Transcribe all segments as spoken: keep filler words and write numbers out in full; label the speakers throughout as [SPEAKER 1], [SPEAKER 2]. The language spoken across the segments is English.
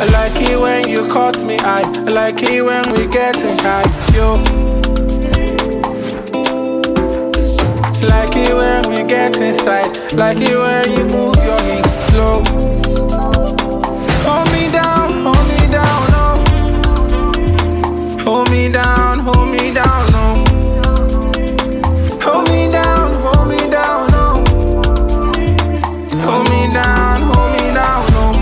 [SPEAKER 1] I like it when you caught me eye. I like it when we getting high, yo. Like it when we get inside. Like it when you move your hips slow. Hold me down, hold me down, no. Hold me down, hold me down, no. Hold me down, hold me down, no. Hold me down, hold me down, no.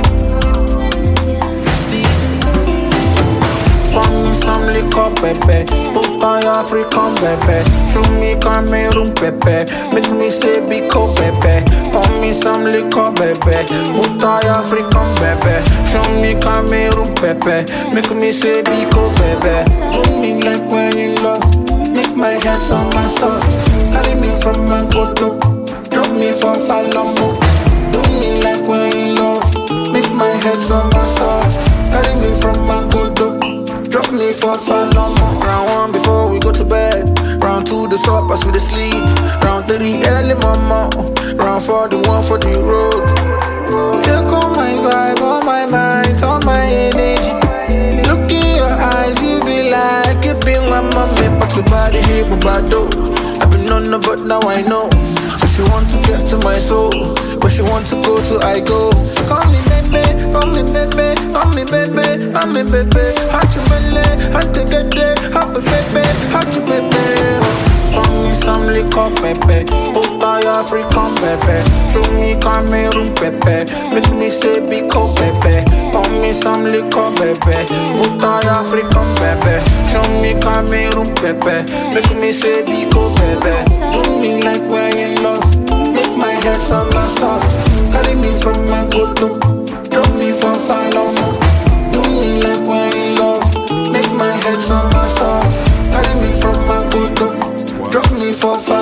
[SPEAKER 1] Pour me some liquor, baby. Put on your African, baby. Show me Cameroon, baby. Make me say Biko, baby. Pour me some liquor, baby. Put on your African, baby. Show me Cameroon, baby. Make me say Biko, baby. Do me like when you love. Make my hands on my socks. Carry me from my goto. Drop me from Falamo. Do me like when you love. Make my hands on my socks. Carry me from my goto. Drop me for Falamo. Round one before we go to bed. Round two the stop as we the sleep. Round three early mama. Round four the one for the road. Take all my vibe, all my mind, all my energy. Look in your eyes, you be like you been my mommy, but your body here, but I've been on the but now I know. So she want to get to my soul, but she want to go to I go. Call me baby, call me baby, call me baby, call me baby. How you belly, how to get there, how to baby, how to baby. Pour me some liquor, baby. Put on your African, baby. Show me Cameroon, baby. Make me say Biko, baby. Pour me some liquor, baby. Put on your African, baby. Show me Cameroon, baby. Make me say Biko, baby. Do me like when you love. Make my head on my socks. Carry me from my goto. Drop me from Falamo. Do me like when you love. Make my head on my socks. Carry me from my goto. Drop me for five.